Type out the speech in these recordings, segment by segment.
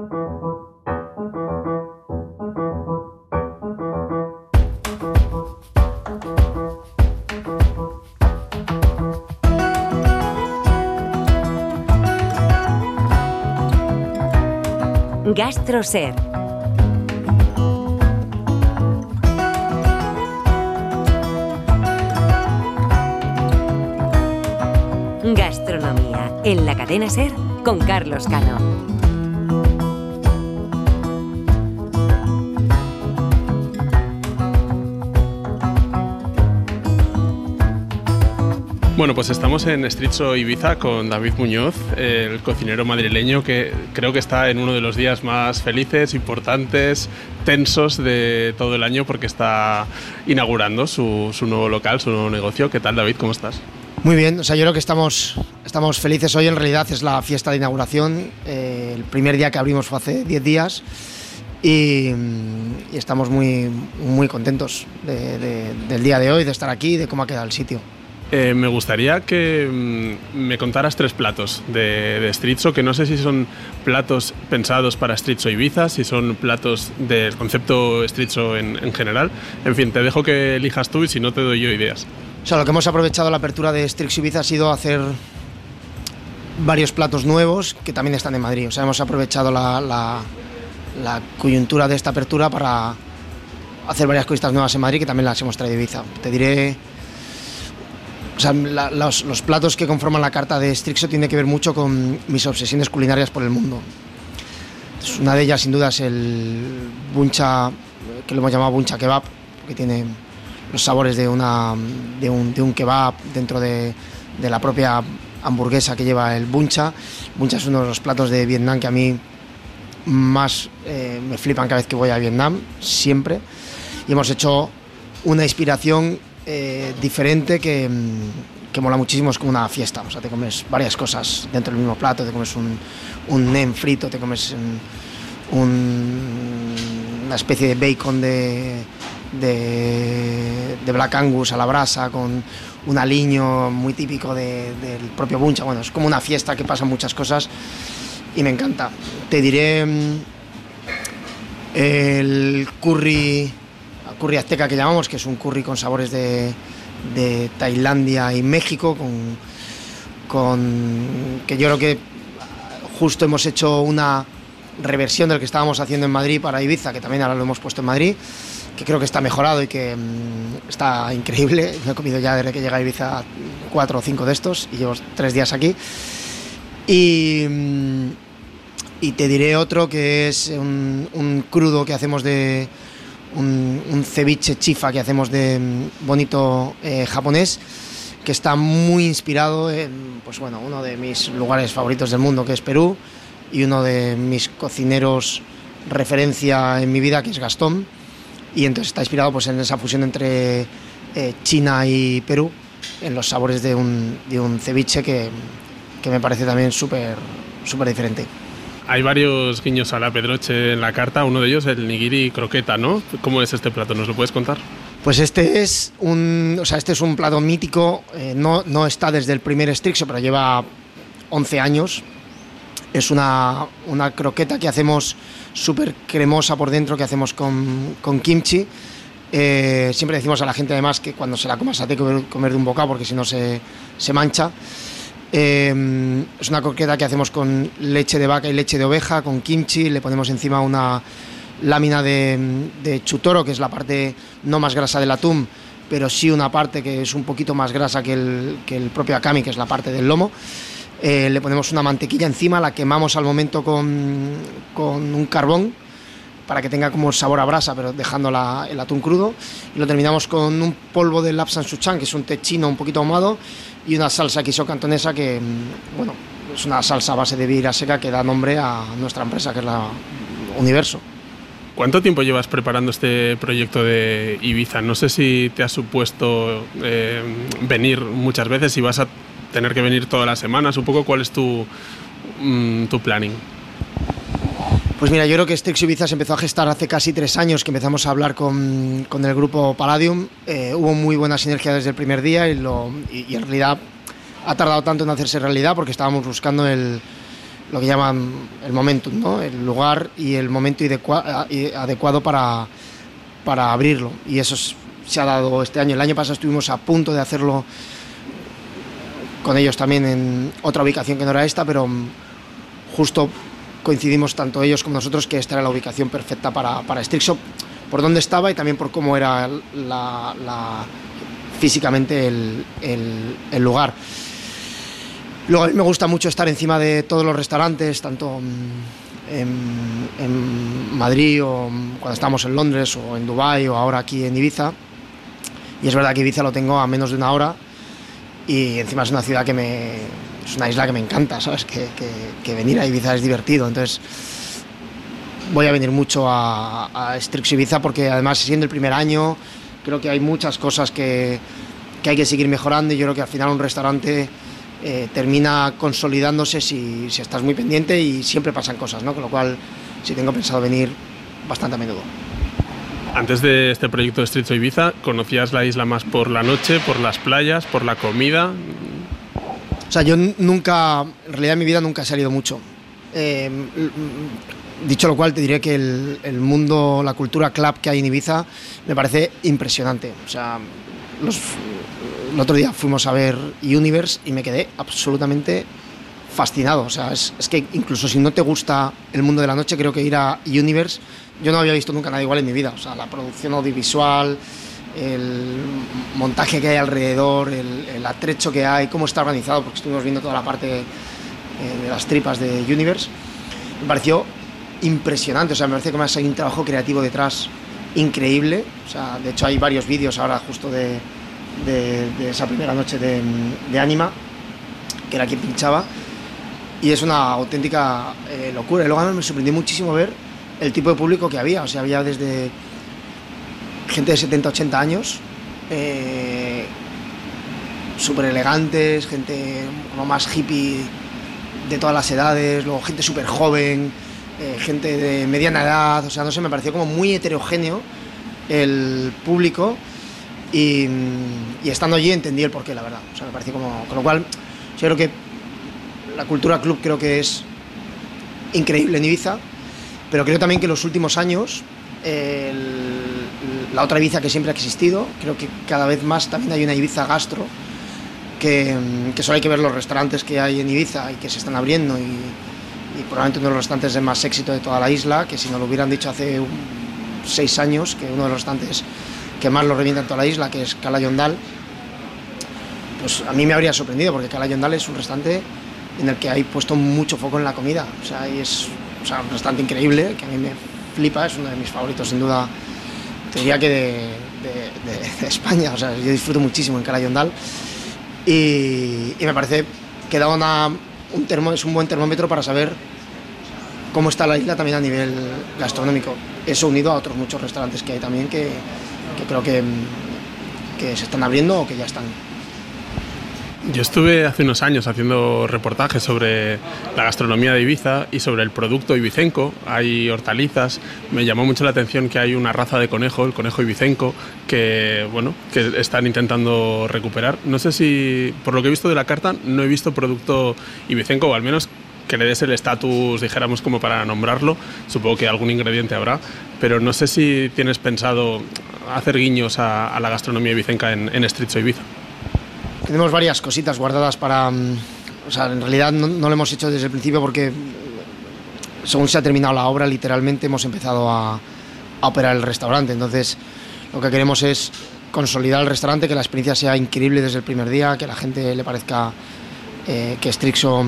GastroSer. Gastronomía en la cadena SER con Carlos Cano. Bueno, pues estamos en Estritxo Ibiza con David Muñoz, el cocinero madrileño que creo que está en uno de los días más felices, importantes, tensos de todo el año porque está inaugurando su nuevo local, su nuevo negocio. ¿Qué tal, David? ¿Cómo estás? Muy bien, yo creo que estamos felices hoy. En realidad es la fiesta de inauguración. El primer día que abrimos fue hace 10 días y estamos muy, muy contentos del día de hoy, de estar aquí y de cómo ha quedado el sitio. Me gustaría que me contaras 3 platos de Estritxo, que no sé si son platos pensados para Estritxo Ibiza, si son platos del concepto Estritxo en general. En fin, te dejo que elijas tú y si no te doy yo ideas. O sea, lo que hemos aprovechado la apertura de Estritxo Ibiza ha sido hacer varios platos nuevos que también están en Madrid. O sea, hemos aprovechado la coyuntura de esta apertura para hacer varias cositas nuevas en Madrid que también las hemos traído a Ibiza. Te diré... O sea, los platos que conforman la carta de Estritxo tienen que ver mucho con mis obsesiones culinarias por el mundo. Una de ellas, sin duda, es el buncha, que lo hemos llamado buncha kebab, que tiene los sabores de un kebab dentro de la propia hamburguesa que lleva el buncha. Buncha es uno de los platos de Vietnam que a mí más me flipan cada vez que voy a Vietnam, siempre. Y hemos hecho una inspiración diferente que mola muchísimo. Es como una fiesta, o sea, te comes varias cosas dentro del mismo plato, te comes un nem frito, te comes una especie de bacon de Black Angus a la brasa con un aliño muy típico del propio buncha. Bueno, es como una fiesta que pasan muchas cosas y me encanta. Te diré el curry azteca que llamamos, que es un curry con sabores de Tailandia y México, que yo creo que justo hemos hecho una reversión del que estábamos haciendo en Madrid para Ibiza, que también ahora lo hemos puesto en Madrid, que creo que está mejorado y que está increíble. Me he comido ya desde que llegué a Ibiza 4 o 5 de estos y llevo 3 días aquí. Y te diré otro que es un crudo que hacemos de un ceviche chifa que hacemos de bonito japonés, que está muy inspirado en, pues bueno, uno de mis lugares favoritos del mundo, que es Perú, y uno de mis cocineros referencia en mi vida, que es Gastón, y entonces está inspirado pues en esa fusión entre China y Perú, en los sabores de un ceviche que me parece también súper diferente. Hay varios guiños a la Pedroche en la carta, uno de ellos el nigiri croqueta, ¿no? ¿Cómo es este plato? ¿Nos lo puedes contar? Pues este es un plato mítico, no está desde el primer Estritxo, pero lleva 11 años. Es una croqueta que hacemos súper cremosa por dentro, que hacemos con kimchi. Siempre decimos a la gente además que cuando se la coma se tiene que comer de un bocado porque si no se mancha. Es una croqueta que hacemos con leche de vaca y leche de oveja, con kimchi. Le ponemos encima una lámina de chutoro, que es la parte no más grasa del atún, pero sí una parte que es un poquito más grasa que el propio akami, que es la parte del lomo. Le ponemos una mantequilla encima, la quemamos al momento con un carbón para que tenga como sabor a brasa, pero dejando el atún crudo, y lo terminamos con un polvo de lapsang souchong, que es un té chino un poquito ahumado, y una salsa quiso cantonesa que, bueno, es una salsa a base de birra seca que da nombre a nuestra empresa, que es la Universo. ¿Cuánto tiempo llevas preparando este proyecto de Ibiza? No sé si te ha supuesto venir muchas veces, si vas a tener que venir todas las semanas, un poco cuál es tu planning. Pues mira, yo creo que Estritxo Ibiza se empezó a gestar hace casi 3 años, que empezamos a hablar con el grupo Palladium. Hubo muy buena sinergia desde el primer día y en realidad ha tardado tanto en hacerse realidad porque estábamos buscando el lo que llaman el momentum, ¿no? El lugar y el momento adecuado para abrirlo, y eso se ha dado este año. El año pasado estuvimos a punto de hacerlo con ellos también en otra ubicación que no era esta, pero justo coincidimos tanto ellos como nosotros que esta era la ubicación perfecta para Strixo, por dónde estaba y también por cómo era físicamente el lugar. Luego a mí me gusta mucho estar encima de todos los restaurantes, tanto en Madrid o cuando estamos en Londres o en Dubái o ahora aquí en Ibiza, y es verdad que Ibiza lo tengo a menos de una hora y encima es una ciudad es una isla que me encanta, ¿sabes? Que venir a Ibiza es divertido, entonces voy a venir mucho a Strixo Ibiza porque además siendo el primer año creo que hay muchas cosas que hay que seguir mejorando, y yo creo que al final un restaurante termina consolidándose si estás muy pendiente, y siempre pasan cosas, ¿no? Con lo cual sí tengo pensado venir bastante a menudo. Antes de este proyecto de Strixo Ibiza, ¿conocías la isla más por la noche, por las playas, por la comida? O sea, yo nunca, en realidad en mi vida nunca he salido mucho. Dicho lo cual, te diré que el mundo, la cultura club que hay en Ibiza me parece impresionante. O sea, el otro día fuimos a ver Universe y me quedé absolutamente fascinado. O sea, es que incluso si no te gusta el mundo de la noche, creo que ir a Universe, yo no había visto nunca nada igual en mi vida. O sea, la producción audiovisual, el montaje que hay alrededor, el atrecho que hay, cómo está organizado, porque estuvimos viendo toda la parte de las tripas de Universe, me pareció impresionante. O sea, me parece que hay un trabajo creativo detrás increíble. O sea, de hecho hay varios vídeos ahora justo de esa primera noche de Anima, que era quien pinchaba, y es una auténtica locura. Y luego me sorprendió muchísimo ver el tipo de público que había. O sea, había desde gente de 70, 80 años, súper elegantes, gente como más hippie de todas las edades, luego gente súper joven, gente de mediana edad. O sea, no sé, me pareció como muy heterogéneo el público, y estando allí entendí el porqué, la verdad. O sea, me pareció como... Con lo cual, yo creo que la cultura club creo que es increíble en Ibiza, pero creo también que en los últimos años la otra Ibiza que siempre ha existido, creo que cada vez más también hay una Ibiza gastro, que solo hay que ver los restaurantes que hay en Ibiza y que se están abriendo, y probablemente uno de los restaurantes de más éxito de toda la isla, que si nos lo hubieran dicho hace 6 años, que uno de los restaurantes que más lo revienta en toda la isla, que es Cala Yondal, pues a mí me habría sorprendido, porque Cala Yondal es un restaurante en el que hay puesto mucho foco en la comida. O sea, y es un restaurante increíble, que a mí me flipa, es uno de mis favoritos sin duda, te diría que de España. O sea, yo disfruto muchísimo en Cala Yondal, y me parece que da es un buen termómetro para saber cómo está la isla también a nivel gastronómico. Eso unido a otros muchos restaurantes que hay también que creo que se están abriendo o que ya están. Yo estuve hace unos años haciendo reportajes sobre la gastronomía de Ibiza y sobre el producto ibicenco. Hay hortalizas. Me llamó mucho la atención que hay una raza de conejo, el conejo ibicenco, que están intentando recuperar. No sé si, por lo que he visto de la carta, no he visto producto ibicenco, o al menos que le des el estatus, dijéramos, como para nombrarlo. Supongo que algún ingrediente habrá, pero no sé si tienes pensado hacer guiños a la gastronomía ibicenca en Strixo Ibiza. Tenemos varias cositas guardadas para... O sea, en realidad no lo hemos hecho desde el principio, porque según se ha terminado la obra, literalmente hemos empezado a operar el restaurante. Entonces, lo que queremos es consolidar el restaurante, que la experiencia sea increíble desde el primer día, que a la gente le parezca que Strixo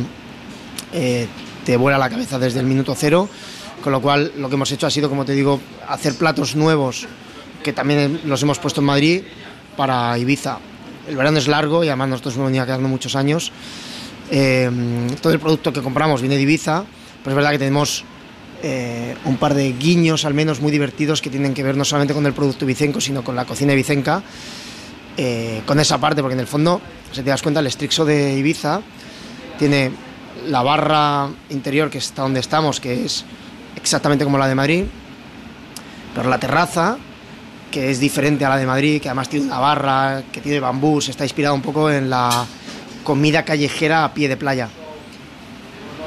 te vuela la cabeza desde el minuto cero. Con lo cual, lo que hemos hecho ha sido, como te digo, hacer platos nuevos, que también los hemos puesto en Madrid, para Ibiza. El verano es largo y además nosotros hemos venido quedando muchos años. Todo el producto que compramos viene de Ibiza, pero es verdad que tenemos un par de guiños al menos muy divertidos, que tienen que ver no solamente con el producto ibicenco, sino con la cocina ibicenca, con esa parte, porque en el fondo, si te das cuenta, el Strixo de Ibiza tiene la barra interior, que está donde estamos, que es exactamente como la de Madrid, pero la terraza, que es diferente a la de Madrid, que además tiene una barra, que tiene bambús, está inspirado un poco en la comida callejera a pie de playa.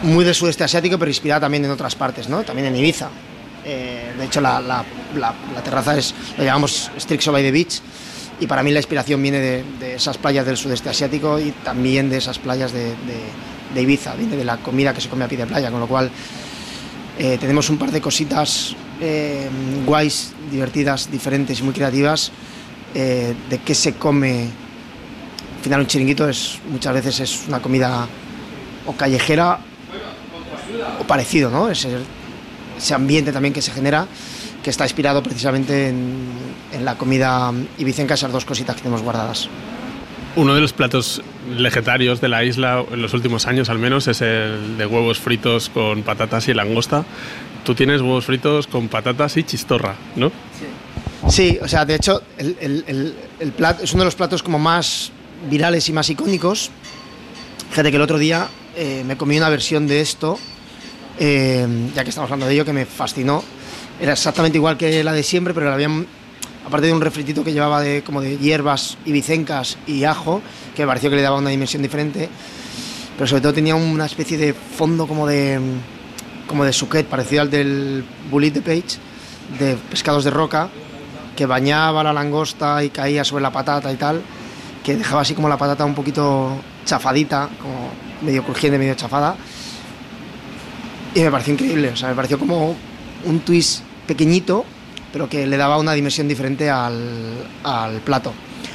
muy del sudeste asiático, pero inspirada también en otras partes, ¿no? También en Ibiza. De hecho, la terraza la llamamos Strixo by the Beach, y para mí la inspiración viene de esas playas del sudeste asiático y también de esas playas de Ibiza, viene de la comida que se come a pie de playa, con lo cual tenemos un par de cositas guays, divertidas, diferentes y muy creativas de qué se come. Al final un chiringuito muchas veces es una comida o callejera o parecido, ¿no? Ese ambiente también que se genera, que está inspirado precisamente en la comida ibicenca, esas dos cositas que tenemos guardadas. Uno de los platos legendarios de la isla en los últimos años al menos es el de huevos fritos con patatas y langosta. Tú tienes huevos fritos con patatas y chistorra, ¿no? Sí, o sea, de hecho el plato es uno de los platos como más virales y más icónicos. Fíjate que el otro día me comí una versión de esto, ya que estamos hablando de ello, que me fascinó. Era exactamente igual que la de siempre, pero la habían, aparte de un refritito que llevaba como de hierbas ibicencas y ajo, que me pareció que le daba una dimensión diferente, pero sobre todo tenía una especie de fondo como de suquet, parecido al del Bullet de Page, de pescados de roca, que bañaba la langosta y caía sobre la patata y tal, que dejaba así como la patata un poquito chafadita, como medio crujiente, medio chafada, y me pareció increíble. O sea, me pareció como un twist pequeñito, pero que le daba una dimensión diferente al plato.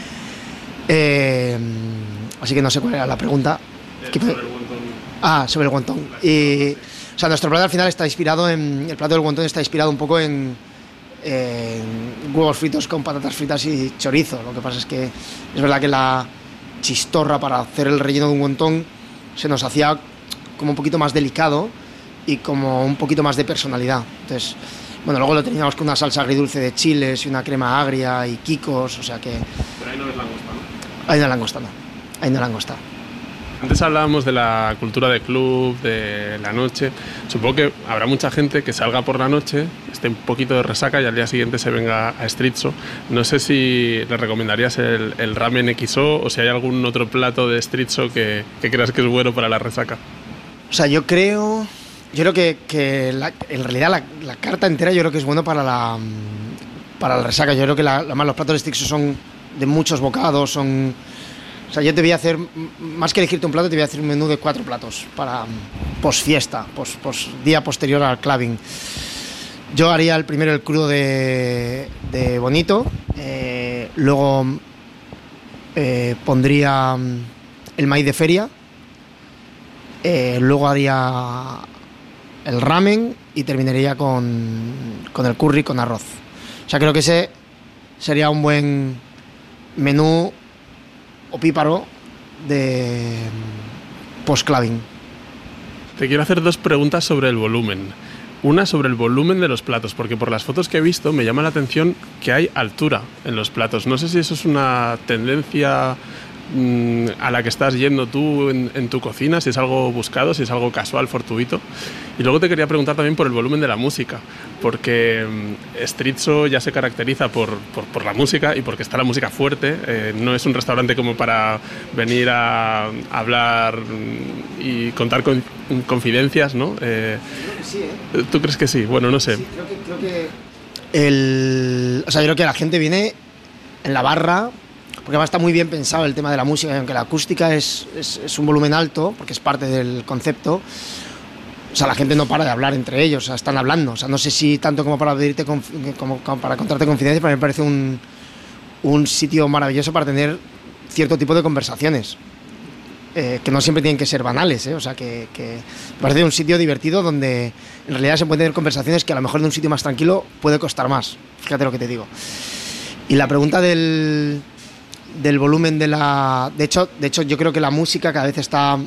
Así que no sé cuál era la pregunta. Sobre el wonton. Sobre el wonton. O sea, nuestro plato al final está inspirado el plato del wonton está inspirado un poco en huevos fritos con patatas fritas y chorizo. Lo que pasa es que es verdad que la chistorra para hacer el relleno de un wonton se nos hacía como un poquito más delicado y como un poquito más de personalidad. Entonces, bueno, luego lo teníamos con una salsa agridulce de chiles y una crema agria y quicos, o sea que... Pero ahí no es langosta, ¿no? Ahí no langosta, no. Ahí no langosta. Antes hablábamos de la cultura de club, de la noche. Supongo que habrá mucha gente que salga por la noche, esté un poquito de resaca y al día siguiente se venga a Strizzo. No sé si le recomendarías el ramen XO o si hay algún otro plato de Strizzo que creas que es bueno para la resaca. O sea, yo creo que en realidad la carta entera yo creo que es bueno para la resaca. Yo creo que además los platos de Strizzo son de muchos bocados, o sea, yo te voy a hacer, más que elegirte un plato, te voy a hacer un menú de 4 platos para post-fiesta, día posterior al clubbing. Yo haría el primero el crudo de bonito, luego pondría el maíz de feria, luego haría el ramen y terminaría con el curry con arroz. O sea, creo que ese sería un buen menú opíparo de post-clubbing. Te quiero hacer 2 preguntas sobre el volumen. Una sobre el volumen de los platos, porque por las fotos que he visto me llama la atención que hay altura en los platos. No sé si eso es una tendencia a la que estás yendo tú en tu cocina, si es algo buscado, si es algo casual, fortuito. Y luego te quería preguntar también por el volumen de la música, porque Strizzo ya se caracteriza por la música y porque está la música fuerte. No es un restaurante como para venir a hablar y contar confidencias, ¿no? Creo que sí, ¿eh? ¿Tú crees que sí? Bueno, no sé. Sí, creo que o sea, yo creo que la gente viene en la barra, porque además está muy bien pensado el tema de la música, aunque la acústica es un volumen alto, porque es parte del concepto. O sea, la gente no para de hablar entre ellos, o sea, están hablando. O sea, no sé si tanto como para pedirte como para contarte confidencias, pero a mí me parece un sitio maravilloso para tener cierto tipo de conversaciones, que no siempre tienen que ser banales, ¿eh? O sea, que me parece un sitio divertido donde en realidad se pueden tener conversaciones que a lo mejor en un sitio más tranquilo puede costar más. Fíjate lo que te digo. Y la pregunta del volumen de la... De hecho, yo creo que la música cada vez está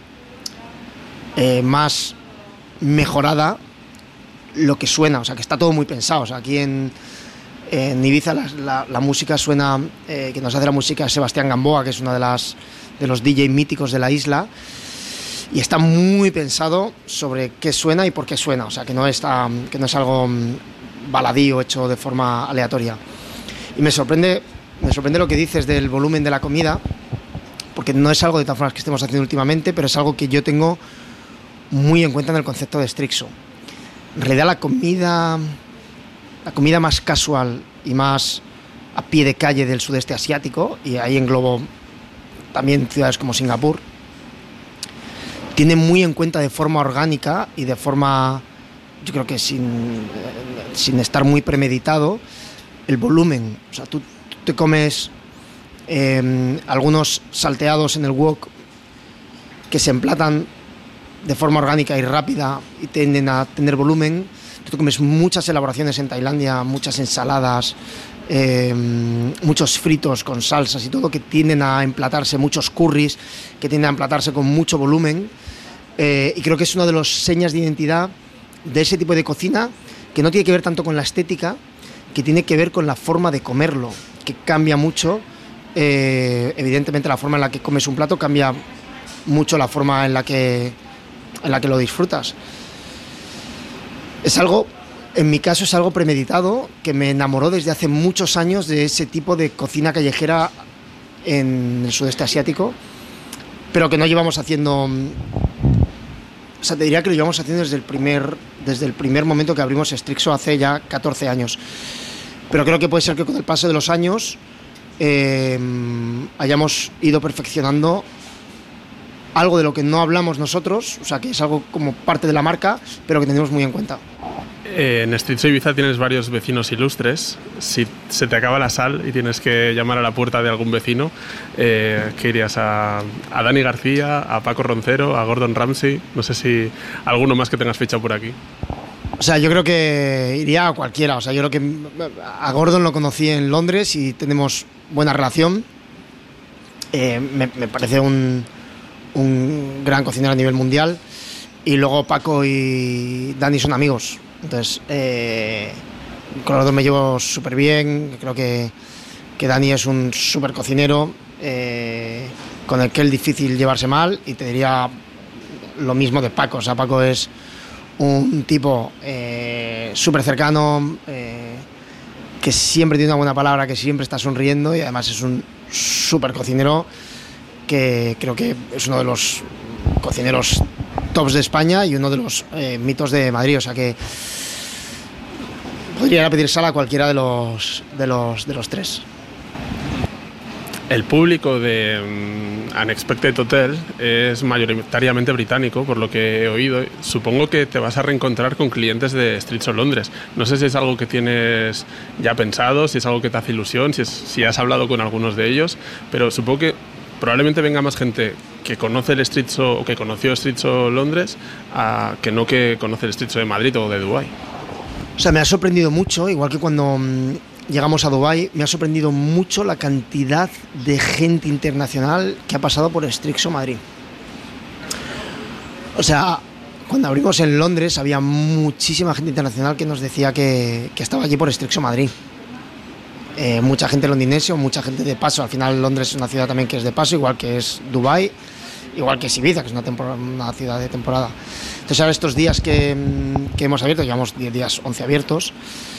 más mejorada lo que suena, o sea, que está todo muy pensado. O sea, aquí en Ibiza la música suena, que nos hace la música es Sebastián Gamboa, que es uno de los DJ míticos de la isla, y está muy pensado sobre qué suena y por qué suena, o sea, que no es algo baladío hecho de forma aleatoria. Y me sorprende lo que dices del volumen de la comida, porque no es algo de todas formas que estemos haciendo últimamente, pero es algo que yo tengo muy en cuenta en el concepto de Strixo. En realidad la comida más casual y más a pie de calle del sudeste asiático, y ahí englobo también ciudades como Singapur, tiene muy en cuenta de forma orgánica y de forma, yo creo que sin estar muy premeditado, el volumen. O sea, tú te comes algunos salteados en el wok que se emplatan de forma orgánica y rápida y tienden a tener volumen. Tú te comes muchas elaboraciones en Tailandia, muchas ensaladas, muchos fritos con salsas y todo, que tienden a emplatarse, muchos curries que tienden a emplatarse con mucho volumen, y creo que es una de las señas de identidad de ese tipo de cocina, que no tiene que ver tanto con la estética, que tiene que ver con la forma de comerlo, que cambia mucho. Evidentemente la forma en la que comes un plato cambia mucho la forma en la que lo disfrutas. Es algo, en mi caso es algo premeditado, que me enamoró desde hace muchos años de ese tipo de cocina callejera en el sudeste asiático, pero que no llevamos haciendo. O sea, te diría que lo llevamos haciendo desde el primer momento que abrimos Strixo hace ya 14 años. Pero creo que puede ser que con el paso de los años hayamos ido perfeccionando algo de lo que no hablamos nosotros, o sea, que es algo como parte de la marca, pero que tenemos muy en cuenta. En Strixo Ibiza tienes varios vecinos ilustres. Si se te acaba la sal y tienes que llamar a la puerta de algún vecino, ¿qué irías? ¿A Dani García, a Paco Roncero, a Gordon Ramsay? No sé si alguno más que tengas fichado por aquí. O sea, yo creo que iría a cualquiera. O sea, yo creo que a Gordon lo conocí en Londres y tenemos buena relación. Me parece un gran cocinero a nivel mundial. Y luego Paco y Dani son amigos. Entonces, con los dos me llevo súper bien. Creo que Dani es un súper cocinero, con el que es difícil llevarse mal. Y te diría lo mismo de Paco. O sea, Paco es un tipo súper cercano, que siempre tiene una buena palabra, que siempre está sonriendo, y además es un súper cocinero, que creo que es uno de los cocineros tops de España y uno de los mitos de Madrid. O sea que podría ir a pedir sal a cualquiera de los tres. El público de Unexpected Hotel es mayoritariamente británico, por lo que he oído. Supongo que te vas a reencontrar con clientes de Strixo Londres. No sé si es algo que tienes ya pensado, si es algo que te hace ilusión, si has hablado con algunos de ellos, pero supongo que probablemente venga más gente que conoce el Strixo o que conoció Strixo Londres que no que conoce el Strixo de Madrid o de Dubái. O sea, me ha sorprendido mucho, igual que cuando llegamos a Dubái, me ha sorprendido mucho la cantidad de gente internacional que ha pasado por Strixo Madrid. O sea, cuando abrimos en Londres había muchísima gente internacional que nos decía que estaba allí por Strixo Madrid. Mucha gente londinense o mucha gente de paso. Al final Londres es una ciudad también que es de paso, igual que es Dubái, igual que es Ibiza, que es una ciudad de temporada. Entonces ahora estos días que hemos abierto, llevamos 10 días, 11 abiertos,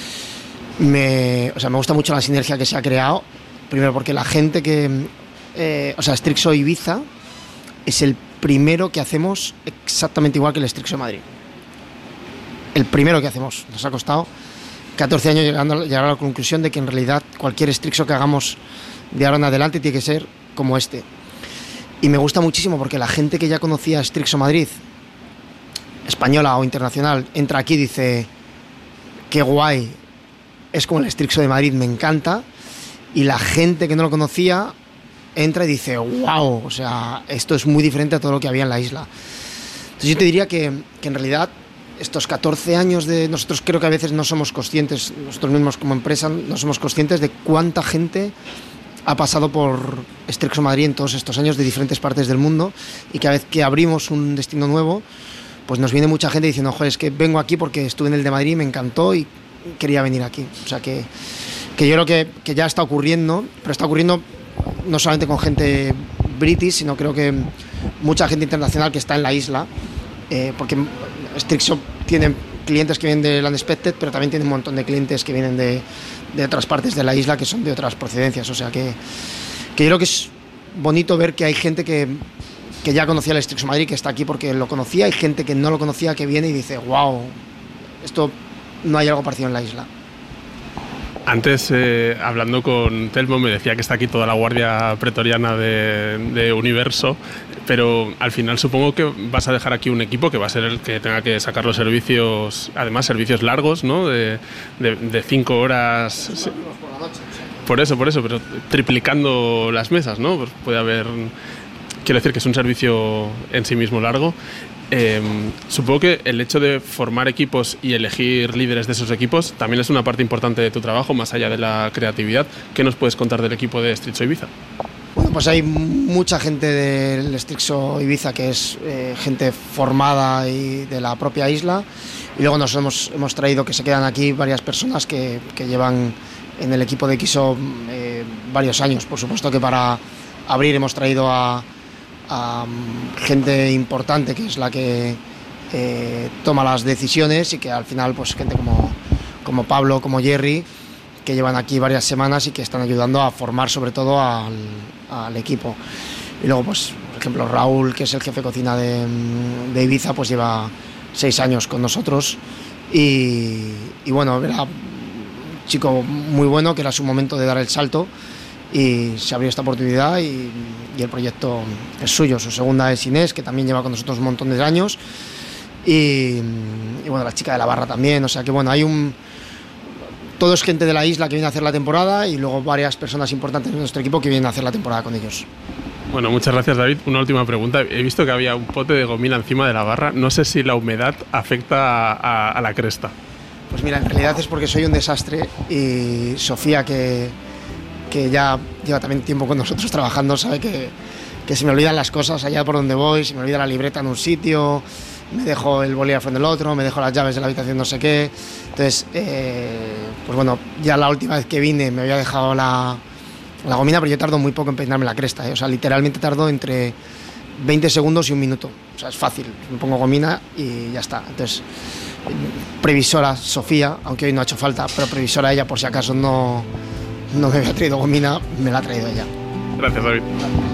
me gusta mucho la sinergia que se ha creado. Primero porque la gente Strixo Ibiza es el primero que hacemos exactamente igual que el Strixo Madrid. El primero que hacemos. Nos ha costado 14 años llegar a la conclusión de que en realidad cualquier Strixo que hagamos de ahora en adelante tiene que ser como este. Y me gusta muchísimo porque la gente que ya conocía Strixo Madrid, española o internacional, entra aquí y dice: qué guay, es como el Strixo de Madrid, me encanta. Y la gente que no lo conocía entra y dice: wow, o sea, esto es muy diferente a todo lo que había en la isla. Entonces yo te diría que en realidad estos 14 años de nosotros, creo que a veces no somos conscientes, nosotros mismos como empresa no somos conscientes de cuánta gente ha pasado por Strixo Madrid en todos estos años de diferentes partes del mundo, y cada vez que abrimos un destino nuevo, pues nos viene mucha gente diciendo: joder, es que vengo aquí porque estuve en el de Madrid, me encantó y quería venir aquí. O sea que yo creo que ya está ocurriendo, pero está ocurriendo no solamente con gente british, sino creo que mucha gente internacional que está en la isla, porque Strixo tiene clientes que vienen del Unexpected, pero también tiene un montón de clientes que vienen de otras partes de la isla, que son de otras procedencias. O sea que yo creo que es bonito ver que hay gente que que ya conocía el Strixo Madrid, que está aquí porque lo conocía, y gente que no lo conocía que viene y dice, wow, esto no hay algo parecido en la isla. Antes, hablando con Telmo, me decía que está aquí toda la guardia pretoriana de Universo, pero al final supongo que vas a dejar aquí un equipo que va a ser el que tenga que sacar los servicios, además servicios largos, ¿no? De 5 horas. Sí. Por eso, pero triplicando las mesas, ¿no? Pues puede haber. Quiero decir que es un servicio en sí mismo largo. Supongo que el hecho de formar equipos y elegir líderes de esos equipos también es una parte importante de tu trabajo, más allá de la creatividad. ¿Qué nos puedes contar del equipo de Strixo Ibiza? Bueno, pues hay mucha gente del Strixo Ibiza que es gente formada y de la propia isla, y luego nos hemos traído, que se quedan aquí, varias personas que llevan en el equipo de XO varios años. Por supuesto que para abrir hemos traído a gente importante, que es la que toma las decisiones, y que al final pues gente como Pablo, como Jerry, que llevan aquí varias semanas y que están ayudando a formar sobre todo al equipo. Y luego pues por ejemplo Raúl, que es el jefe de cocina de Ibiza, pues lleva 6 años con nosotros, y bueno, era un chico muy bueno, que era su momento de dar el salto, y se abrió esta oportunidad, y el proyecto es suyo. Su segunda es Inés, que también lleva con nosotros un montón de años, y bueno, la chica de la barra también. O sea que bueno, todo es gente de la isla que viene a hacer la temporada, y luego varias personas importantes de nuestro equipo que vienen a hacer la temporada con ellos. Bueno, muchas gracias, David. Una última pregunta. He visto que había un pote de gomina encima de la barra. No sé si la humedad afecta a la cresta. Pues mira, en realidad es porque soy un desastre, y Sofía, que ya lleva también tiempo con nosotros trabajando, sabe que se me olvidan las cosas allá por donde voy, se me olvida la libreta en un sitio, me dejo el bolígrafo en el otro, me dejo las llaves de la habitación no sé qué. Entonces, pues bueno, ya la última vez que vine me había dejado la gomina, pero yo tardo muy poco en peinarme la cresta, O sea, literalmente tardo entre 20 segundos y 1 minuto. O sea, es fácil, me pongo gomina y ya está. Entonces, previsora Sofía, aunque hoy no ha hecho falta, pero previsora ella, por si acaso no me había traído gomina, me la ha traído ella. Gracias, David.